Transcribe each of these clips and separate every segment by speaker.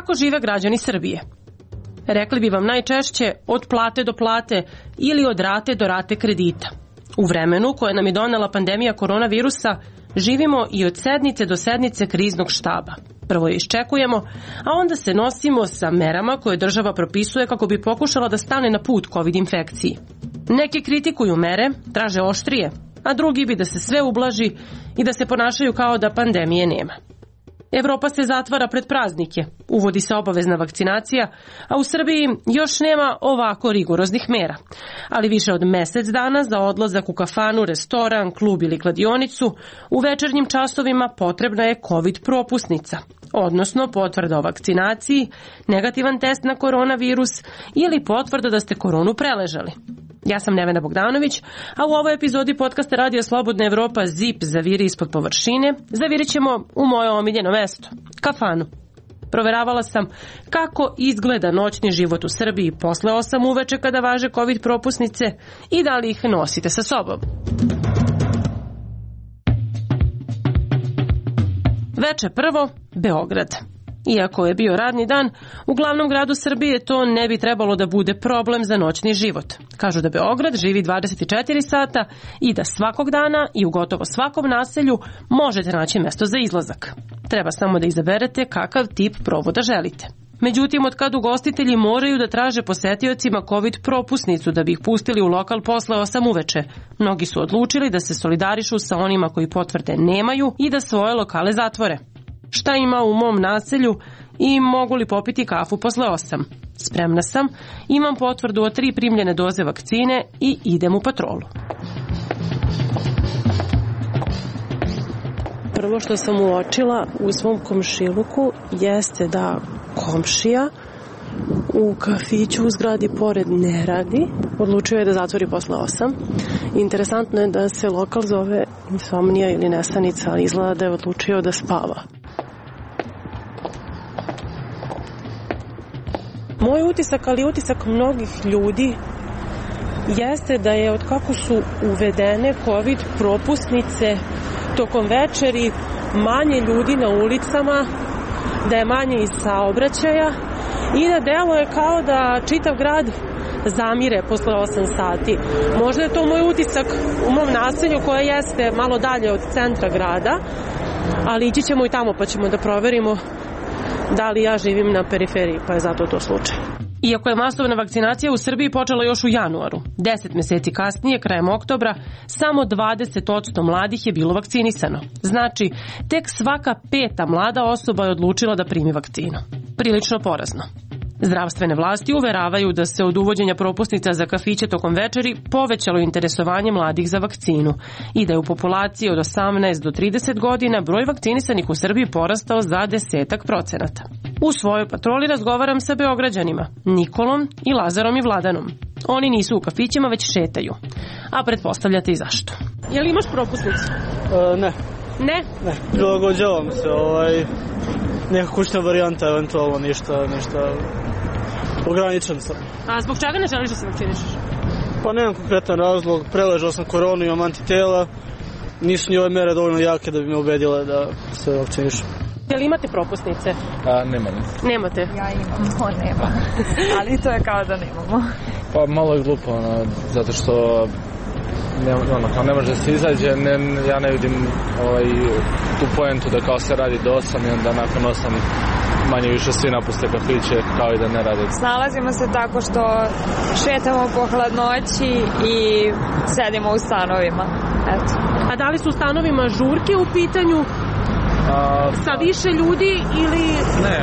Speaker 1: Kako žive građani Srbije? Rekli bi vam najčešće od plate do plate ili od rate do rate kredita. U vremenu koje nam je donela pandemija koronavirusa, živimo i od sednice do sednice kriznog štaba. Prvo je iščekujemo, a onda se nosimo sa merama koje država propisuje kako bi pokušala da stane na put COVID infekciji. Neki kritikuju mere, traže oštrije, a drugi bi da se sve ublaži i da se ponašaju kao da pandemije nema. Evropa se zatvara pred praznike, uvodi se obavezna vakcinacija, a u Srbiji još nema ovako rigoroznih mera. Ali više od mesec dana za odlazak u kafanu, restoran, klub ili kladionicu, u večernjim časovima potrebna je COVID propusnica, odnosno potvrda o vakcinaciji, negativan test na koronavirus ili potvrda da ste koronu preležali. Ja sam Nevena Bogdanović, a u ovoj epizodi podcasta Radio Slobodna Evropa ZIP zaviri ispod površine, zavirit ćemo u moje omiljeno mesto, kafanu. Proveravala sam kako izgleda noćni život u Srbiji posle 8 uveče kada važe COVID propusnice i da li ih nosite sa sobom. Veče prvo, Beograd. Iako je bio radni dan, u glavnom gradu Srbije to ne bi trebalo da bude problem za noćni život. Kažu da Beograd živi 24 sata i da svakog dana i u gotovo svakom naselju možete naći mesto za izlazak. Treba samo da izaberete kakav tip provoda želite. Međutim, od kad ugostitelji moraju da traže posetiocima COVID propusnicu da bi ih pustili u lokal posle 8 uveče, mnogi su odlučili da se solidarišu sa onima koji potvrde nemaju i da svoje lokale zatvore. Šta ima u mom naselju i mogu li popiti kafu posle 8? Spremna sam, imam potvrdu o 3 primljene doze vakcine i idem u patrolu. Prvo što sam uočila u svom komšiluku jeste da komšija u kafiću u zgradi pored ne radi, odlučio je da zatvori posle 8. Interesantno je da se lokal zove Insomnija ili Nesanica, ali izgleda da je odlučio da spava. Moj utisak, ali utisak mnogih ljudi, jeste da je od kako su uvedene COVID propusnice tokom večeri manje ljudi na ulicama, da je manje i saobraćaja i da deluje kao da čitav grad zamire posle 8 sati. Možda je to moj utisak u mom naselju koje jeste malo dalje od centra grada, ali ići ćemo i tamo pa ćemo da proverimo da li ja živim na periferiji, pa je zato to slučaj. Iako je masovna vakcinacija u Srbiji počela još u januaru, 10 meseci kasnije, krajem oktobra, samo 20% mladih je bilo vakcinisano. Znači, tek svaka 5. mlada osoba je odlučila da primi vakcinu. Prilično porazno. Zdravstvene vlasti uveravaju da se od uvođenja propusnica za kafiće tokom večeri povećalo interesovanje mladih za vakcinu i da je u populaciji od 18 do 30 godina broj vakcinisanih u Srbiji porastao za 10%. U svojoj patroli razgovaram sa Beograđanima, Nikolom i Lazarom i Vladanom. Oni nisu u kafićima, već šetaju. A pretpostavljate i zašto. Je li imaš propusnicu?
Speaker 2: Ne.
Speaker 1: Ne?
Speaker 2: Ne, prilagođavam se, neka kućna varijanta, eventualno ništa ograničen sam.
Speaker 1: A zbog čega ne želiš da se vakcinišeš?
Speaker 2: Pa nemam konkretan razlog, preležao sam koronu, imam antitela, nisu ni ove mere dovoljno jake da bi me ubedile da se vakcinišem.
Speaker 1: Je li imate propusnice?
Speaker 3: Nemam.
Speaker 1: Nemate?
Speaker 4: Ja imam, on nema. Ali to je kao da nemamo.
Speaker 3: Pa malo je glupo, zato što ne može da se izađe, ja ne vidim tu poentu da kao se radi do 8 i onda nakon 8 manje više svi napuste kafiće kao i da ne rade.
Speaker 4: Snalazimo se tako što šetamo po hladnoći i sedimo u stanovima. Eto.
Speaker 1: A da li su u stanovima žurke u pitanju? Sa više ljudi ili...
Speaker 3: Ne,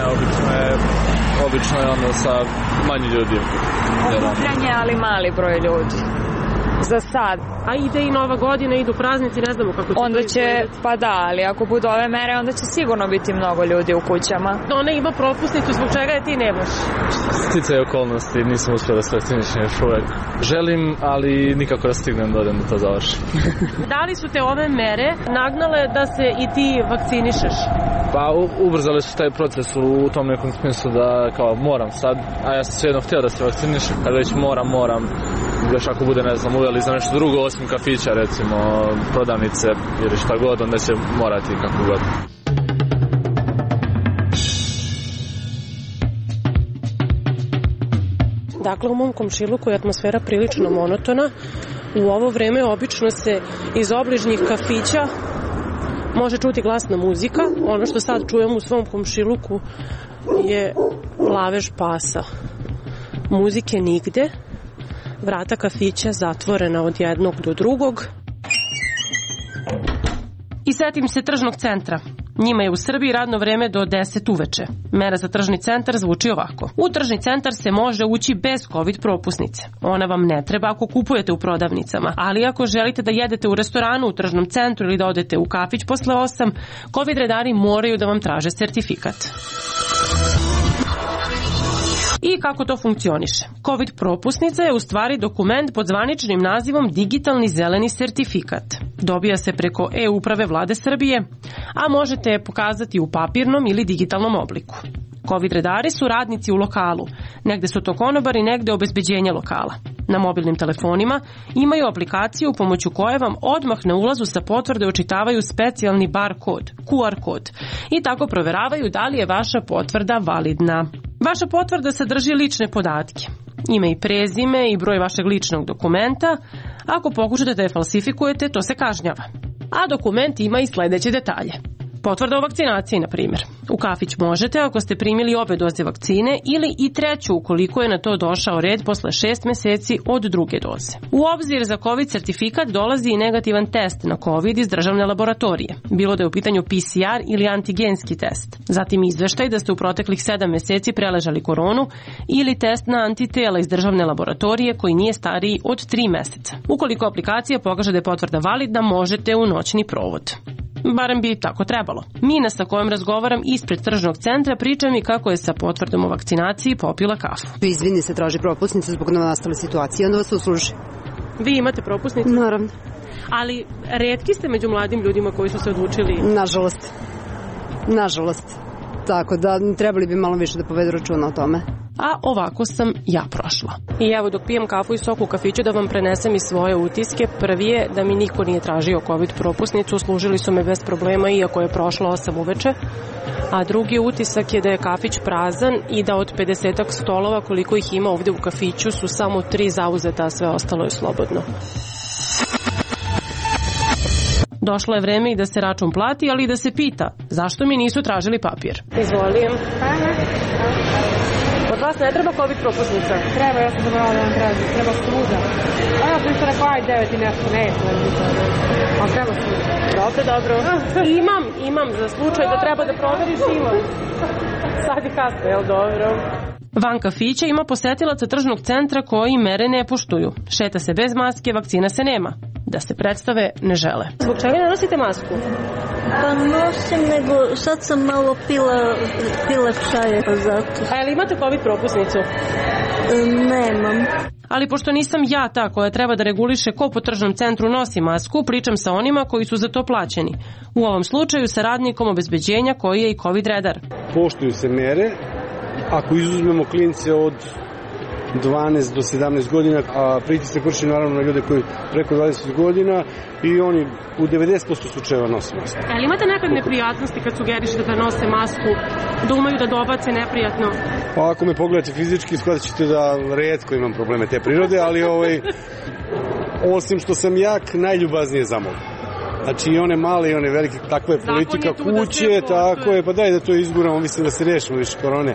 Speaker 3: obično je sa manje ljudi.
Speaker 4: Okupljanje, ali mali broj ljudi. Za sad.
Speaker 1: A ide i Nova godina, idu praznici, ne znamo kako će
Speaker 4: onda
Speaker 1: to
Speaker 4: će, pa da, ali ako budu ove mere, onda će sigurno biti mnogo ljudi u kućama.
Speaker 1: Ona ima propusnicu, zbog čega je ti nemaš?
Speaker 3: Sticaj okolnosti, nisam uspio da se vakcinišem još uvek. Želim, ali nikako da stignem da odem da to završim.
Speaker 1: Da li su te ove mere nagnale da se i ti vakcinišeš?
Speaker 3: Pa ubrzali su taj proces u tom nekom smislu da kao moram sad, a ja sam svejedno htio da se vakcinišem, kad već moram, još ako bude, ne znam, uveli za nešto drugo osim kafića, recimo prodavnice ili šta god, onda će morati kako god.
Speaker 1: Dakle, u mom komšiluku je atmosfera prilično monotona. U ovo vreme obično se iz obližnjih kafića može čuti glasna muzika. Ono što sad čujem u svom komšiluku je lavež pasa. Muzike nigde. Vrata kafića zatvorena od jednog do drugog. I setim se tržnog centra. Njima je u Srbiji radno vreme do 10 uveče. Mera za tržni centar zvuči ovako. U tržni centar se može ući bez COVID propusnice. Ona vam ne treba ako kupujete u prodavnicama, ali ako želite da jedete u restoranu, u tržnom centru ili da odete u kafić posle 8, COVID redari moraju da vam traže sertifikat. I kako to funkcioniše? COVID propusnica je u stvari dokument pod zvaničnim nazivom digitalni zeleni sertifikat. Dobija se preko e-uprave Vlade Srbije, a možete je pokazati u papirnom ili digitalnom obliku. COVID redari su radnici u lokalu, negde su to konobari, negde obezbeđenje lokala. Na mobilnim telefonima imaju aplikaciju pomoću koje vam odmah na ulazu sa potvrde očitavaju specijalni bar kod, QR kod, i tako proveravaju da li je vaša potvrda validna. Vaša potvrda sadrži lične podatke, ime i prezime i broj vašeg ličnog dokumenta. Ako pokušate da je falsifikujete, to se kažnjava. A dokument ima i sledeće detalje. Potvrda o vakcinaciji, na primjer. U kafić možete ako ste primili obe doze vakcine ili i treću ukoliko je na to došao red posle 6 meseci od druge doze. U obzir za COVID sertifikat dolazi i negativan test na COVID iz državne laboratorije, bilo da je u pitanju PCR ili antigenski test. Zatim izveštaj da ste u proteklih 7 meseci preležali koronu ili test na antitela iz državne laboratorije koji nije stariji od 3 meseca. Ukoliko aplikacija pokaže da je potvrda validna, možete u noćni provod. Barem bi tako trebalo. Mina sa kojom razgovaram ispred tržnog centra priča mi kako je sa potvrdom o vakcinaciji popila kafu.
Speaker 5: Izvini se, traži propusnica zbog novonastale situacije, onda vas usluži.
Speaker 1: Vi imate propusnicu?
Speaker 5: Naravno.
Speaker 1: Ali retki ste među mladim ljudima koji su se odlučili?
Speaker 5: Nažalost. Tako da trebali bi malo više da povedu računa o tome.
Speaker 1: A ovako sam ja prošla. I evo, dok pijem kafu i sok u kafiću, da vam prenesem i svoje utiske. Prvi je da mi niko nije tražio COVID propusnicu, služili su me bez problema iako je prošlo 8 uveče. A drugi utisak je da je kafić prazan i da od 50 stolova koliko ih ima ovde u kafiću su samo 3 zauzeta, a sve ostalo je slobodno. Došlo je vreme i da se račun plati, ali i da se pita zašto mi nisu tražili papir. Izvolim. Od vas ne treba COVID propusnica?
Speaker 6: Treba, ja sam zabrala da vam tražim. Treba svuda. A ja sam se rekao, aj 9 i nešto, neću. A treba svuda.
Speaker 1: Dobro. Imam za slučaj da treba da proveriš, imam. Sad je kasno, jel dobro? Van kafića ima posetilaca tržnog centra koji mere ne poštuju. Šeta se bez maske, vakcina se nema. Da se predstave ne žele. Zbog čega ne nosite masku?
Speaker 7: Pa nosim, nego sad sam malo pila čaje, pa zato.
Speaker 1: A jel imate COVID propusnicu?
Speaker 7: Nemam.
Speaker 1: Ali pošto nisam ja ta koja treba da reguliše ko po tržnom centru nosi masku, pričam sa onima koji su za to plaćeni. U ovom slučaju sa radnikom obezbeđenja koji je i COVID redar.
Speaker 8: Poštuju se mere. Ako izuzmemo klince od 12 do 17 godina, a pritisak vrši naravno na ljude koji preko 20 godina i oni u 90% slučajeva nose masku.
Speaker 1: Ali imate nekad neprijatnosti kad sugerišete da nose masku, da umeju da dobace neprijatno?
Speaker 8: Pa ako me pogledate fizički, shvatit ćete da retko imam probleme te prirode, ali osim što sam jak, najljubaznije zamolim. Znači i one male i one velike, takva je politika kuće, tako je, pa daj da to izguramo, mislim da se rešimo više korone.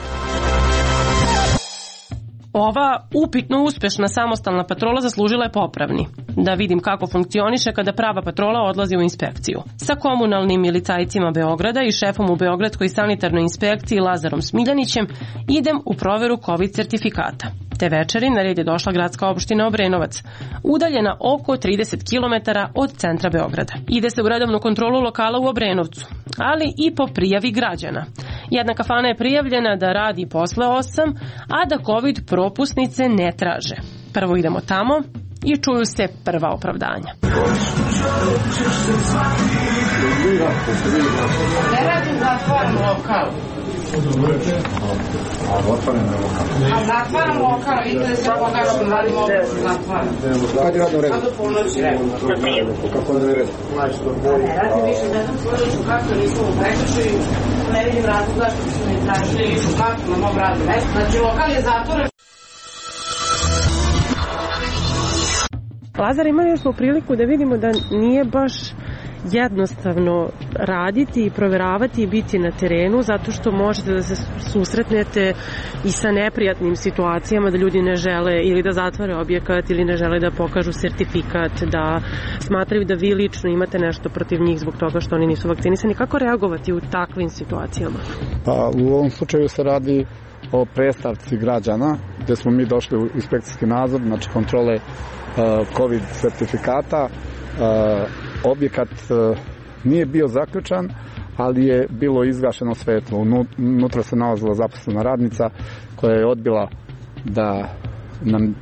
Speaker 1: Ova upitno uspešna samostalna patrola zaslužila je popravni. Da vidim kako funkcioniše kada prava patrola odlazi u inspekciju. Sa komunalnim milicajcima Beograda i šefom u Beogradskoj sanitarnoj inspekciji Lazarom Smiljanićem idem u proveru COVID sertifikata. Te večeri na red je došla gradska opština Obrenovac, udaljena oko 30 km od centra Beograda. Ide se u redovnu kontrolu lokala u Obrenovcu, ali i po prijavi građana. Jedna kafana je prijavljena da radi posle 8, a da COVID propusnice ne traže. Prvo idemo tamo i čuju se prva opravdanja.
Speaker 6: Ne radim zatvaram lokal. A zatvaram lokal, vidite da se pokažem, radim ovdje, zatvaram.
Speaker 8: Kad je radno vreme?
Speaker 6: Sad do ponoći vreme.
Speaker 8: Kako je vreme?
Speaker 6: Ne radim više, ne znam slučaju kako nisam u prekršaju, ne vidim razloga što su mi tražili više kako na mom radnom mestu. Znači lokal je zatvoren.
Speaker 1: Lazar, imali smo priliku da vidimo da nije baš jednostavno raditi i proveravati i biti na terenu, zato što možete da se susretnete i sa neprijatnim situacijama, da ljudi ne žele ili da zatvore objekat ili ne žele da pokažu sertifikat, da smatraju da vi lično imate nešto protiv njih zbog toga što oni nisu vakcinisani. Kako reagovati u takvim situacijama?
Speaker 9: Pa u ovom slučaju se radi o predstavci građana, gde smo mi došli u inspekcijski nadzor, znači kontrole COVID sertifikata. Objekat nije bio zaključan, ali je bilo izgašeno svetlo. Unutra se nalazila zaposlena radnica koja je odbila da nam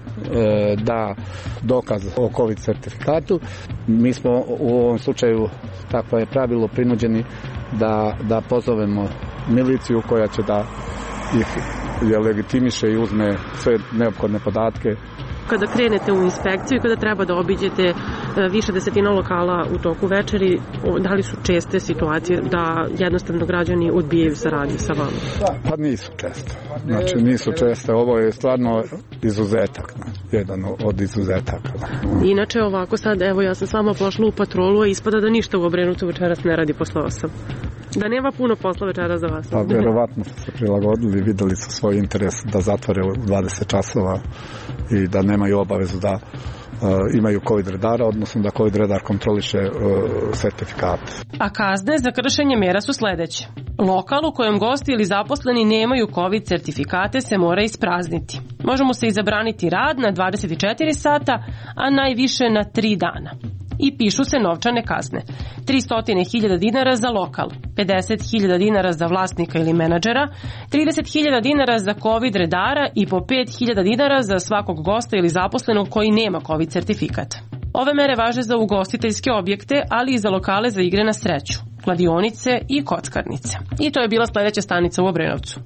Speaker 9: da dokaz o COVID sertifikatu. Mi smo u ovom slučaju, tako je pravilo, prinuđeni da pozovemo miliciju koja će da ih legitimiše i uzme sve neophodne podatke.
Speaker 1: Kada krenete u inspekciju i kada treba da obiđete više desetina lokala u toku večeri, da li su česte situacije da jednostavno građani odbijaju saradnju sa vama?
Speaker 9: Pa nisu česte. Znači nisu česte. Ovo je stvarno izuzetak. Jedan od izuzetaka.
Speaker 1: Inače ovako sad, evo ja sam sama pošla u patrolu, a ispada da ništa u Obrenovcu večeras ne radi posle 8. Da nema puno posla večeras za vas.
Speaker 9: Pa verovatno su se prilagodili, videli su svoj interes da zatvore u 20 časova i da nemaju obavezu da imaju COVID redara, odnosno da COVID redar kontroliše sertifikat.
Speaker 1: A kazne za kršenje mera su sledeće. Lokal u kojem gosti ili zaposleni nemaju COVID sertifikate se mora isprazniti. Može mu se i zabraniti rad na 24 sata, a najviše na 3 dana. I pišu se novčane kazne. 300.000 dinara za lokal, 50.000 dinara za vlasnika ili menadžera, 30.000 dinara za COVID redara i po 5.000 dinara za svakog gosta ili zaposlenog koji nema COVID sertifikat. Ove mere važe za ugostiteljske objekte, ali i za lokale za igre na sreću, kladionice i kockarnice. I to je bila sledeća stanica u Obrenovcu.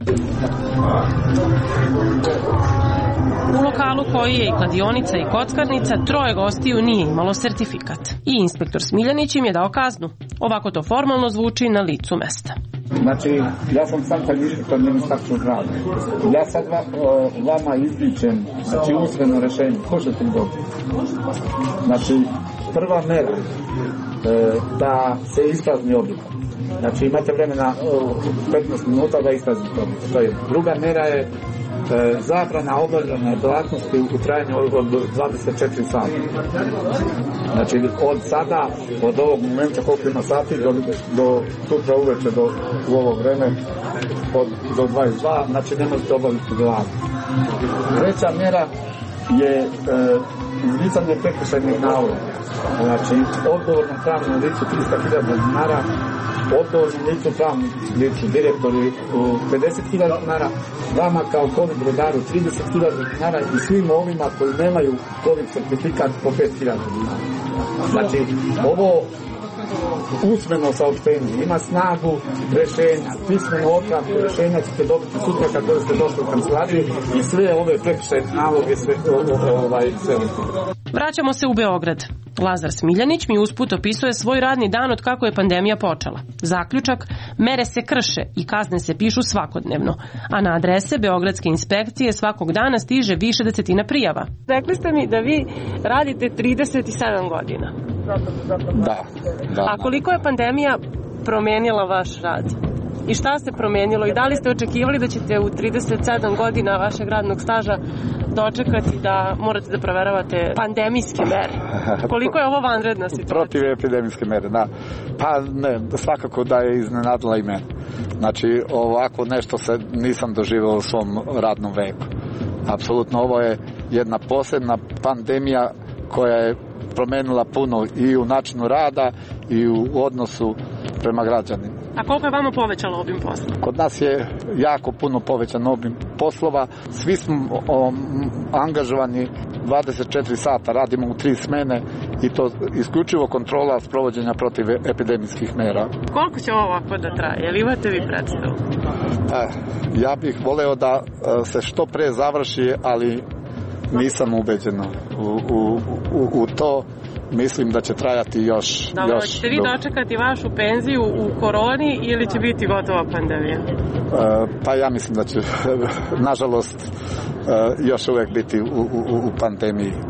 Speaker 1: U lokalu koji je i kladionica i kockarnica, 3 gostiju nije imalo sertifikat. I inspektor Smiljanić im je dao kaznu. Ovako to formalno zvuči na licu mesta.
Speaker 9: Znači, ja sam sam kad inspektor Ministarstva zdravlja. Ja sad vama izričem, znači usmeno rešenje. Ko ćete dobiti? Znači, prva mera da se isprazni objekat. Znači, imate vremena 15 minuta da ispraznite objekat. To je. Druga mera je zabrana obavljanja delatnosti u trajanju od 24 sata. Znači, od sada, od ovog momenta koliko ima sati, do sutra uveče, u ovo vreme, do 22, znači ne možete obaviti delatnost. Treća mera je izricanje prekršajnih naloga. Znači, odgovornom pravnom licu 300.000 dinara, odgovornom licu pravnom licu direktori 50.000 dinara, vama kao COVID redaru 30.000 dinara i svim ovima koji nemaju COVID certifikat po 5.000 dinara. Znači, ovo usmeno saopštenje ima snagu rešenja, pismeno otpravku rešenja ćete dobiti sutra kada ste došli u kancelariju i sve ove prekršajne naloge sve.
Speaker 1: Vraćamo se u Beograd. Lazar Smiljanić mi usput opisuje svoj radni dan od kako je pandemija počela. Zaključak, mere se krše i kazne se pišu svakodnevno, a na adrese Beogradske inspekcije svakog dana stiže više desetina prijava. Rekli ste mi da vi radite 37 godina.
Speaker 9: Da.
Speaker 1: A koliko je pandemija promenila vaš rad? I šta se promenilo? I da li ste očekivali da ćete u 37 godina vašeg radnog staža dočekati da morate da proveravate pandemijske mere? Koliko je ovo vanredna situacija?
Speaker 9: Protiv epidemijske mere, da. Pa ne, svakako da je iznenadila i mene. Znači, ovako nešto se nisam doživao u svom radnom veku. Apsolutno, ovo je jedna posebna pandemija koja je promenila puno i u načinu rada i u odnosu prema građanima.
Speaker 1: A koliko je vama povećalo obim posla?
Speaker 9: Kod nas je jako puno povećan obim poslova. Svi smo angažovani 24 sata, radimo u 3 smene i to isključivo kontrola sprovođenja protiv epidemijskih mera.
Speaker 1: Koliko će ovo ovako da traje? Jel imate vi predstavu?
Speaker 9: Ja bih voleo da se što pre završi, ali nisam ubeđen u to. Mislim da će trajati još.
Speaker 1: Dobro, ćete vi dočekati vašu penziju u koroni ili će biti gotova pandemija?
Speaker 9: Pa ja mislim da će, nažalost, još uvek biti u pandemiji.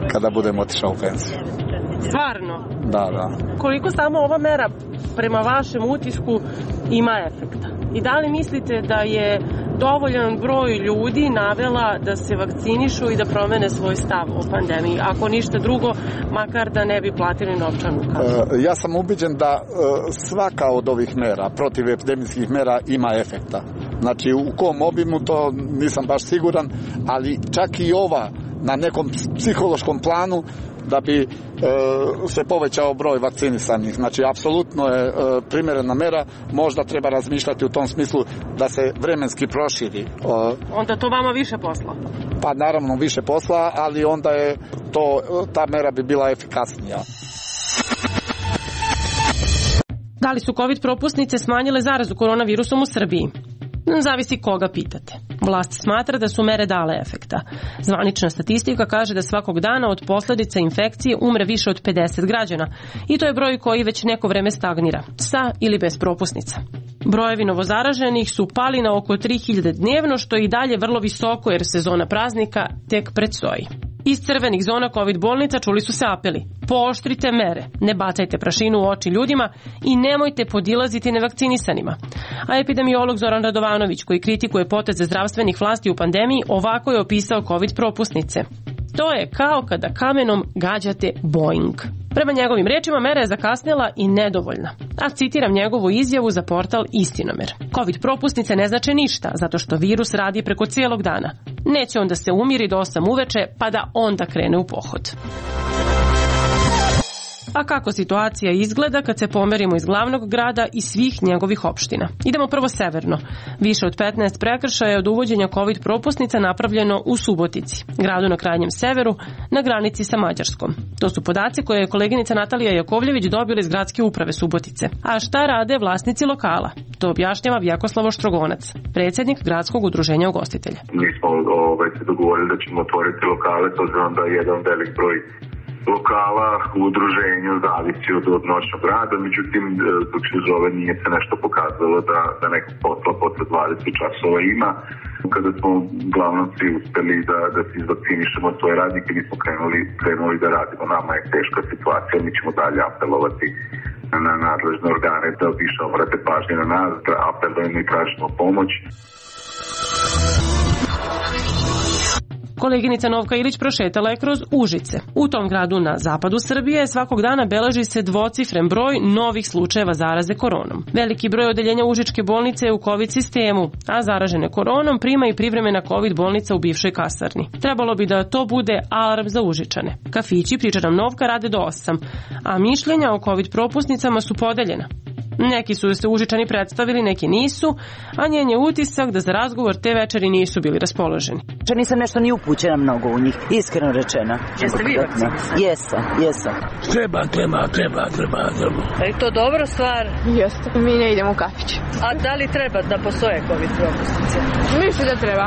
Speaker 10: kada budem otišao u penziju.
Speaker 1: Stvarno?
Speaker 10: Da.
Speaker 1: Koliko samo ova mera prema vašem utisku ima efekta? I da li mislite da je dovoljan broj ljudi navela da se vakcinišu i da promene svoj stav o pandemiji? Ako ništa drugo, makar da ne bi platili novčanu kaznu.
Speaker 10: Ja sam ubeđen da svaka od ovih mera, protivepidemijskih mera, ima efekta. Znači, u kom obimu to nisam baš siguran, ali čak i ova na nekom psihološkom planu da bi se povećao broj vakcinisanih. Znači, apsolutno je primjerena mera. Možda treba razmišljati u tom smislu da se vremenski proširi.
Speaker 1: Onda to vama više posla?
Speaker 10: Pa naravno više posla, ali onda je ta mera bi bila efikasnija.
Speaker 1: Da li su COVID propusnice smanjile zarazu koronavirusom u Srbiji? Zavisi koga pitate. Vlast smatra da su mere dale efekta. Zvanična statistika kaže da svakog dana od posljedica infekcije umre više od 50 građana i to je broj koji već neko vreme stagnira, sa ili bez propusnica. Brojevi novozaraženih su pali na oko 3000 dnevno, što je i dalje vrlo visoko jer sezona praznika tek predstoji. Iz crvenih zona COVID bolnica čuli su se apeli: pooštrite mere, ne bacajte prašinu u oči ljudima i nemojte podilaziti nevakcinisanima. A epidemiolog Zoran Radovanović, koji kritikuje poteze zdravstvenih vlasti u pandemiji, ovako je opisao COVID propusnice. To je kao kada kamenom gađate Boeing. Prema njegovim rečima, mera je zakasnjela i nedovoljna. A citiram njegovu izjavu za portal Istinomer. COVID propusnice ne znače ništa, zato što virus radi preko cijelog dana. Neće onda se umiri do 8 uveče, pa da onda krene u pohod. A kako situacija izgleda kad se pomerimo iz glavnog grada i svih njegovih opština? Idemo prvo severno. Više od 15 prekršaja je od uvođenja COVID propusnica napravljeno u Subotici, gradu na krajnjem severu, na granici sa Mađarskom. To su podaci koje je koleginica Natalija Jakovljević dobila iz gradske uprave Subotice. A šta rade vlasnici lokala? To objašnjava Vjekoslav Oštrogonac, predsjednik gradskog udruženja ugostitelja.
Speaker 11: Mi smo se dogovorili da ćemo otvoriti lokale, to znam da je jedan velik broj lokala u udruženju zavisi od noćnog rada, međutim dok se zove nije se nešto pokazalo da nekog posla posle 20 časova ima. Kada smo uglavnom svi uspeli da se izvakcinišemo svoje radnike, mi smo krenuli da radimo. Nama je teška situacija, mi ćemo dalje apelovati na nadležne organe da više obrate pažnje na nas, da apelujemo i tražimo pomoć.
Speaker 1: Koleginica Novka Ilić prošetala je kroz Užice. U tom gradu na zapadu Srbije svakog dana beleži se dvocifren broj novih slučajeva zaraze koronom. Veliki broj odeljenja Užičke bolnice je u COVID sistemu, a zaražene koronom prima i privremena COVID bolnica u bivšoj kasarni. Trebalo bi da to bude alarm za Užičane. Kafići, priča nam Novka, rade do 8, a mišljenja o COVID propusnicama su podeljena. Neki su se Užičani predstavili, neki nisu, a njen je utisak da za razgovor te večeri nisu bili raspoloženi.
Speaker 12: Nisam nešto ni upućena mnogo u njih, iskreno rečeno.
Speaker 1: Jeste vi vakcinisani?
Speaker 12: Jesam.
Speaker 13: Treba.
Speaker 1: Je to dobra stvar?
Speaker 6: Jeste, mi ne idemo u kafić.
Speaker 1: A da li treba da postoje COVID propusnice?
Speaker 6: Mislim da treba.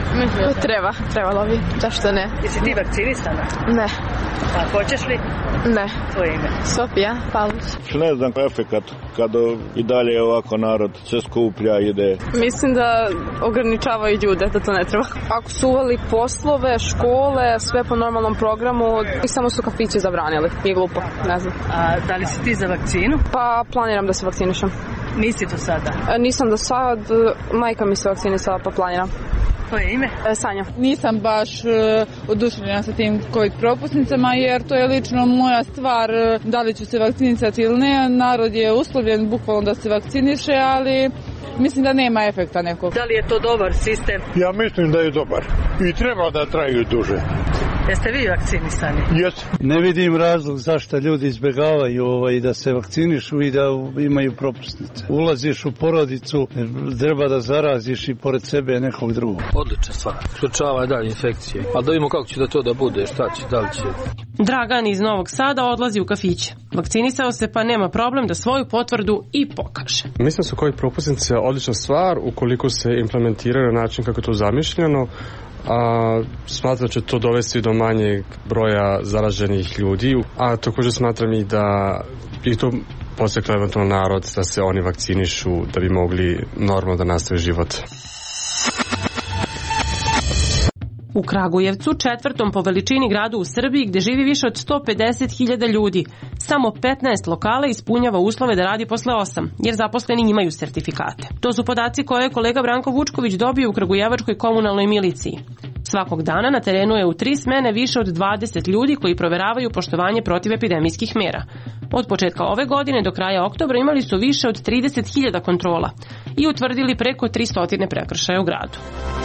Speaker 6: Trebalo bi, zašto ne?
Speaker 1: Jesi ti vakcinisana?
Speaker 6: Ne.
Speaker 1: A hoćeš li?
Speaker 6: Ne.
Speaker 1: Tvoje ime?
Speaker 6: Sofija Pavlić.
Speaker 13: Ne znam efekat kada i dalje ovako narod se skuplja, ide.
Speaker 6: Mislim da ograničavaju ljude, da to ne treba. Ako su uveli poslove, škole, sve po normalnom programu, i samo su kafiće zabranili. Nije glupo, ne znam.
Speaker 1: A da li si ti za vakcinu?
Speaker 6: Pa planiram da se vakcinišem.
Speaker 1: Nisi to sada?
Speaker 6: Nisam do sad, majka mi se vakcinisala pa planiram.
Speaker 1: Koje ime?
Speaker 6: Sanja.
Speaker 14: Nisam baš oduševljena sa tim COVID propusnicama jer to je lično moja stvar da li ću se vakcinisati ili ne. Narod je uslovljen bukvalno da se vakciniše, ali mislim da nema efekta nekog.
Speaker 1: Da li je to dobar sistem?
Speaker 13: Ja mislim da je dobar i treba da traju duže.
Speaker 1: Jeste vi vakcinisani?
Speaker 13: Jesam.
Speaker 15: Ne vidim razlog zašto ljudi izbjegavaju da se vakcinišu i da imaju propusnice. Ulaziš u porodicu, treba da zaraziš i pored sebe nekog drugog.
Speaker 3: Odlična stvar. Sprečava dalje infekcije. Ali da vidimo kako će to da bude, šta će, da li će.
Speaker 1: Dragan iz Novog Sada odlazi u kafiće. Vakcinisao se pa nema problem da svoju potvrdu i pokaže.
Speaker 16: Mislim da su COVID propusnice odlična stvar ukoliko se implementiraju na način kako je to zamišljeno. Smatram da će to dovesti do manjeg broja zaraženih ljudi, a također smatram i da i to podstakle eventualno narod da se oni vakcinišu da bi mogli normalno da nastave život.
Speaker 1: U Kragujevcu, 4. po veličini gradu u Srbiji, gde živi više od 150.000 ljudi, samo 15 lokala ispunjava uslove da radi posle 8, jer zaposleni imaju sertifikate. To su podaci koje je kolega Branko Vučković dobio u kragujevačkoj komunalnoj miliciji. Svakog dana na terenu je u 3 smene više od 20 ljudi koji proveravaju poštovanje protivepidemijskih mera. Od početka ove godine do kraja oktobra imali su više od 30.000 kontrola i utvrdili preko 300 prekršaja u gradu.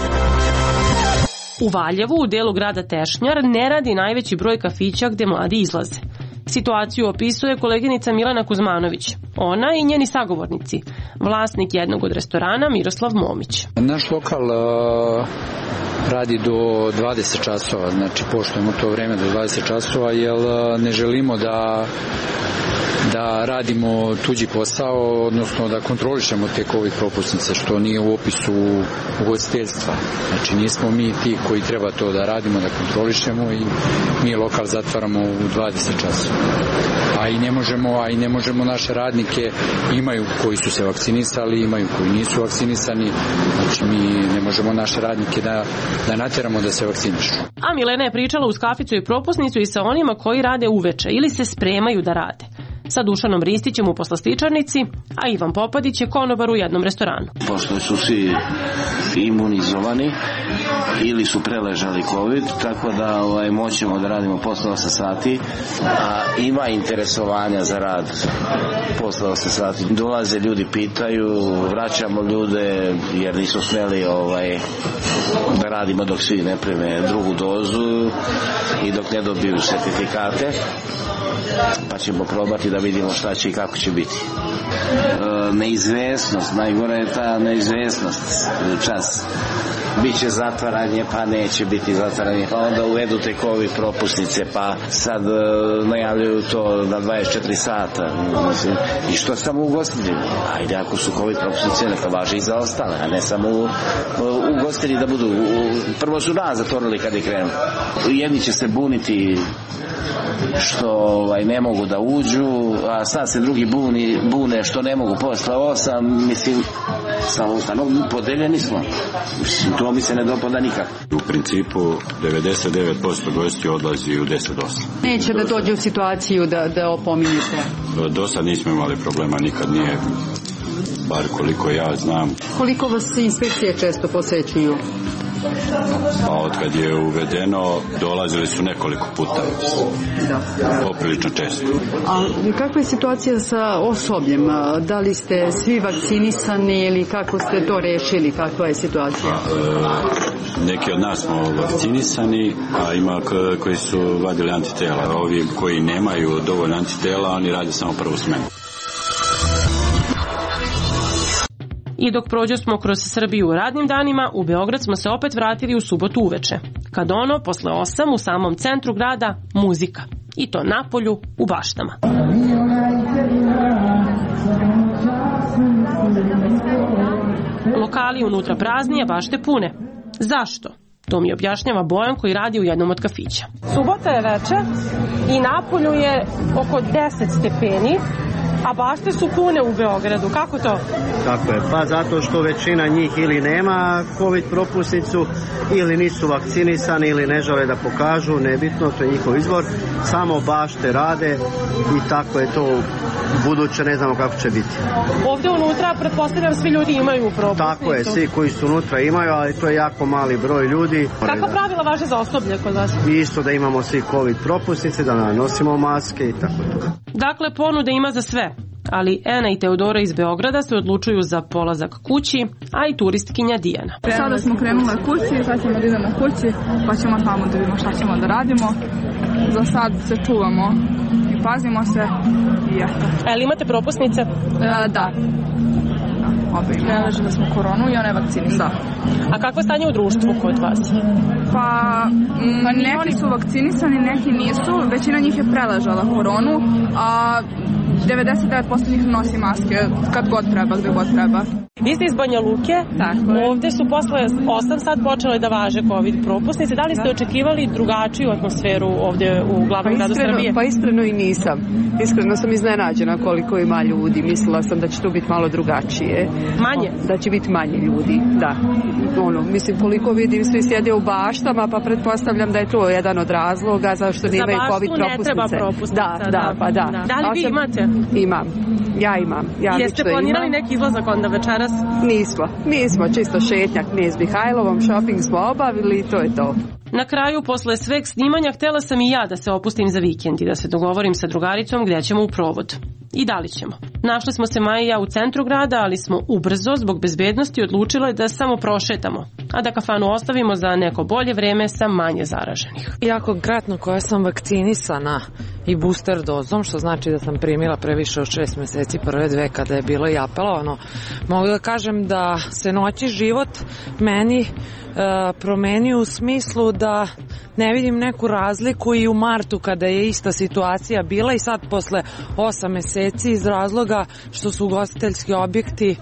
Speaker 1: U Valjevu, u delu grada Tešnjar, ne radi najveći broj kafića gde mladi izlaze. Situaciju opisuje koleginica Milena Kuzmanović. Ona i njeni sagovornici, vlasnik jednog od restorana Miroslav Momić.
Speaker 17: Naš lokal radi do 20 časova, znači poštujemo to vreme do 20 časova, jer ne želimo da radimo tuđi posao, odnosno da kontrolišemo te COVID propusnice, što nije u opisu ugostiteljstva. Znači nismo mi ti koji treba to da radimo, da kontrolišemo, i mi lokal zatvaramo u 20 časova. A i ne možemo naše radnike, imaju koji su se vakcinisali, imaju koji nisu vakcinisani, znači mi ne možemo naše radnike da nateramo da se vakcinišu.
Speaker 1: A Milena je pričala uz kaficu i propusnicu i sa onima koji rade uveče ili se spremaju da rade. Sa Dušanom Ristićem u poslastičarnici, a Ivan Popadić je konobar u jednom restoranu.
Speaker 18: Pošto su svi imunizovani ili su preležali COVID, tako da moćemo da radimo posle 8 sati, a ima interesovanja za rad posle 8 sati. Dolaze ljudi, pitaju, vraćamo ljude jer nisu smeli da radimo dok svi ne prime drugu dozu i dok ne dobiju sertifikate, pa ćemo probati da vidimo šta će i kako će biti. Neizvesnost, najgore je ta neizvesnost čas. Biće zatvaranje, pa neće biti zatvaranje, pa onda uvedu te COVID propusnice, pa sad najavljaju to na 24 sata. I što samo ugostitelji? Ajde, ako su COVID propusnice, neka važe i za ostale, a ne samo ugostitelji da budu. Prvo su nas zatvorili kad je krenuo. Jedni će se buniti što ne mogu da uđu, a sad se drugi bune što ne mogu posle 8, mislim, samo podeljeni smo. To mi se ne dopada nikako.
Speaker 19: U principu 99% gosti odlazi u 10 do 8.
Speaker 5: Neće da dođe u situaciju da opominjete?
Speaker 19: Do sad nismo imali problema, nikad nije, bar koliko ja znam.
Speaker 5: Koliko vas inspekcije često posećuju?
Speaker 19: Pa od kad je uvedeno, dolazili su nekoliko puta. Poprilično često.
Speaker 5: A kakva je situacija sa osobljem? Da li ste svi vakcinisani ili kako ste to rešili? Kakva je situacija?
Speaker 19: Neki od nas smo vakcinisani, a ima koji su vadili antitela. Ovi koji nemaju dovoljno antitela, oni rade samo prvu smenu.
Speaker 1: I dok prođosmo kroz Srbiju u radnim danima, u Beograd smo se opet vratili u subotu uveče. Kad posle 8 u samom centru grada, muzika. I to napolju, u baštama. Lokali unutra prazni, a bašte pune. Zašto? To mi objašnjava Bojan koji radi u jednom od kafića. Subota je večer i napolju je oko 10 stepeni, a bašte su pune u Beogradu. Kako to?
Speaker 20: Tako je, pa zato što većina njih ili nema COVID propusnicu, ili nisu vakcinisani, ili ne žele da pokažu, nebitno, to je njihov izbor. Samo bašte rade i tako je to. Buduće ne znamo kako će biti.
Speaker 1: Ovdje unutra, pretpostavljam, svi ljudi imaju propusnicu.
Speaker 20: Tako je, svi koji su unutra imaju, ali to je jako mali broj ljudi.
Speaker 1: Kakva pravila važe za osoblje kod vas?
Speaker 20: Isto da imamo svi COVID propusnice, da nosimo maske i tako to.
Speaker 1: Dakle, ponude ima za sve. Ali Ena i Teodora iz Beograda se odlučuju za polazak kući, a i turistkinja Dijana.
Speaker 14: Sada smo krenule kući, sad ćemo da idemo kući, pa ćemo tamo da vidimo šta ćemo da radimo. Za sad se čuvamo i pazimo se i eto.
Speaker 1: Ali imate propusnice?
Speaker 14: Da. Preležili smo koronu i ona je vakcinisana.
Speaker 1: Da. A kakvo je stanje u društvu kod vas?
Speaker 14: Pa neki su vakcinisani, neki nisu. Većina njih je preležala koronu, a
Speaker 6: 99% njih nosi maske kad god treba, gde god treba.
Speaker 1: Vi ste iz Banja Luke, ovde su posle 8 sad počele da važe COVID propusnice. Da li ste očekivali drugačiju atmosferu ovde u glavnom gradu Srbije?
Speaker 21: Pa iskreno i nisam. Iskreno sam iznenađena koliko ima ljudi. Mislila sam da će tu biti malo drugačije.
Speaker 1: Manje?
Speaker 21: Da će biti manje ljudi, da. Mislim, koliko vidim, svi sjede u baštama, pa pretpostavljam da je to jedan od razloga zašto nemaju COVID propusnice.
Speaker 1: Za baštu ne treba propusnica.
Speaker 21: Da.
Speaker 1: Da li vi imate?
Speaker 21: Imam. Ja imam.
Speaker 1: Jeste planirali neki izlazak onda večeras?
Speaker 21: Nismo, čisto šetnja Knez Mihajlovom, shopping smo obavili i to je to.
Speaker 1: Na kraju, posle sveg snimanja, htela sam i ja da se opustim za vikend i da se dogovorim sa drugaricom gde ćemo u provod. I da li ćemo? Našli smo se Maja i ja u centru grada, ali smo ubrzo, zbog bezbednosti, odlučile da samo prošetamo, a da kafanu ostavimo za neko bolje vreme sa manje zaraženih.
Speaker 22: Ja konkretno koja sam vakcinisana i booster dozom, što znači da sam primila previše od 6 meseci prve dve kada je bilo i apelovano, mogu da kažem da se noći život meni promenio u smislu da ne vidim neku razliku i u martu kada je ista situacija bila i sad posle 8 meseci iz razloga što su ugostiteljski objekti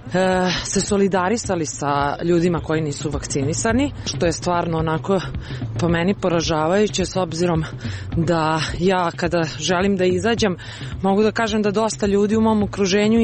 Speaker 22: se solidarisali sa ljudima koji nisu vakcinisani, što je stvarno onako po meni poražavajuće, s obzirom da ja kada želim da izađem mogu da kažem da dosta ljudi u mom okruženju i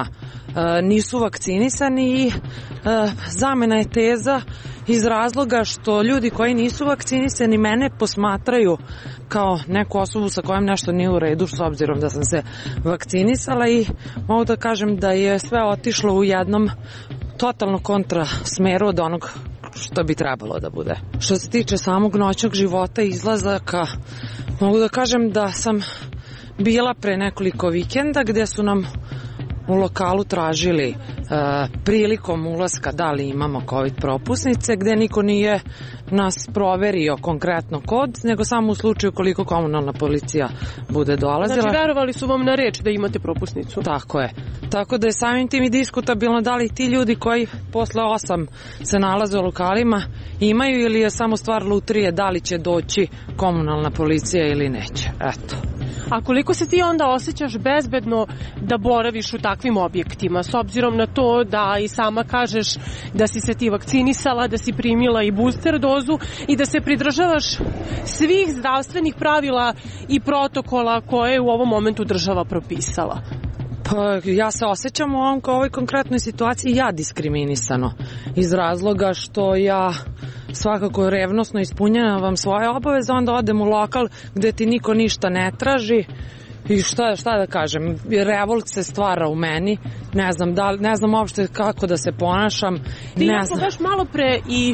Speaker 22: nisu vakcinisani i zamena je teza iz razloga što ljudi koji nisu vakcinisani mene posmatraju kao neku osobu sa kojom nešto nije u redu, s obzirom da sam se vakcinisala, i mogu da kažem da je sve otišlo u jednom totalno kontra smeru od onog što bi trebalo da bude. Što se tiče samog noćnog života i izlazaka, mogu da kažem da sam bila pre nekoliko vikenda gde su nam u lokalu tražili prilikom ulaska da li imamo COVID propusnice, gde niko nije nas proverio konkretno kod, nego samo u slučaju koliko komunalna policija bude dolazila.
Speaker 1: Znači, verovali su vam na reč da imate propusnicu?
Speaker 22: Tako je. Tako da je samim tim i diskutabilno da li ti ljudi koji posle 8 se nalaze u lokalima imaju ili je samo stvar lutrije da li će doći komunalna policija ili neće. Eto.
Speaker 1: A koliko se ti onda osjećaš bezbedno da boraviš u takvim objektima, s obzirom na to da i sama kažeš da si se ti vakcinisala, da si primila i booster dozu i da se pridržavaš svih zdravstvenih pravila i protokola koje je u ovom momentu država propisala?
Speaker 22: Pa ja se osjećam u ovoj konkretnoj situaciji diskriminisano iz razloga što ja svakako revnosno ispunjavam svoje obaveze, onda odem u lokal gde ti niko ništa ne traži i šta da kažem, revolt se stvara u meni, ne znam uopšte kako da se ponašam.
Speaker 1: Ti smo baš malo pre i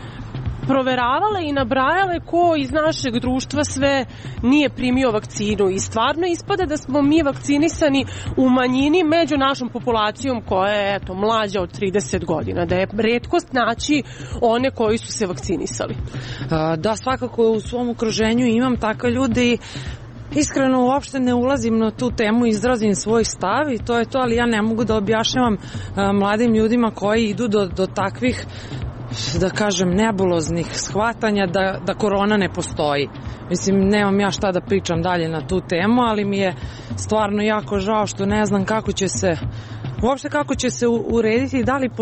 Speaker 1: proveravale i nabrajale ko iz našeg društva sve nije primio vakcinu i stvarno ispada da smo mi vakcinisani u manjini među našom populacijom koja je mlađa od 30 godina, da je retkost naći one koji su se vakcinisali.
Speaker 22: Da, svakako u svom okruženju imam takve ljude i iskreno uopšte ne ulazim na tu temu, izrazim svoj stav i to je to, ali ja ne mogu da objašnjavam mladim ljudima koji idu do takvih, da kažem, nebuloznih shvatanja da korona ne postoji. Mislim, nemam ja šta da pričam dalje na tu temu, ali mi je stvarno jako žao što ne znam kako će se urediti, da li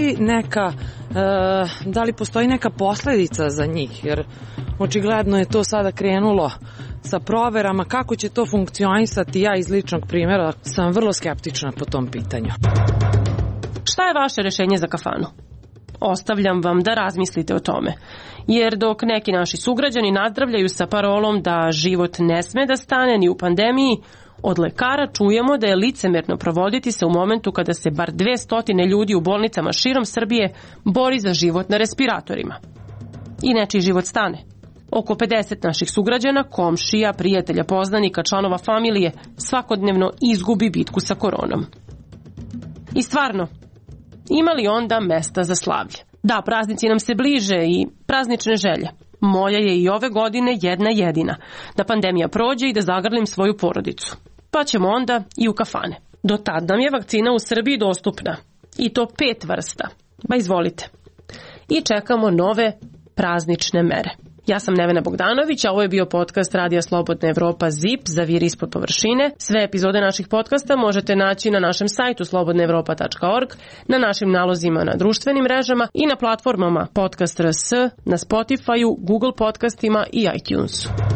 Speaker 22: postoji neka posledica za njih, jer očigledno je to sada krenulo sa proverama, kako će to funkcionisati. Ja iz ličnog primjera sam vrlo skeptična po tom pitanju.
Speaker 1: Šta je vaše rešenje za kafanu? Ostavljam vam da razmislite o tome, jer dok neki naši sugrađani nazdravljaju sa parolom da život ne sme da stane ni u pandemiji, od lekara čujemo da je licemerno provoditi se u momentu kada se bar 200 ljudi u bolnicama širom Srbije bori za život na respiratorima. I nečiji život stane. Oko 50 naših sugrađana, komšija, prijatelja, poznanika, članova familije svakodnevno izgubi bitku sa koronom. I stvarno, ima li onda mesta za slavlje? Da, praznici nam se bliže i praznične želje. Moja je i ove godine jedna jedina, da pandemija prođe i da zagrlim svoju porodicu. Pa ćemo onda i u kafane. Do tad nam je vakcina u Srbiji dostupna. I to 5 vrsta. Ba izvolite. I čekamo nove praznične mere. Ja sam Nevena Bogdanović, a ovo je bio podcast Radija Slobodna Evropa ZIP, Zavir ispod površine. Sve epizode naših podcasta možete naći na našem sajtu slobodnaevropa.org, na našim nalozima na društvenim mrežama i na platformama Podcast.rs, na Spotifyu, Google podcastima i iTunesu.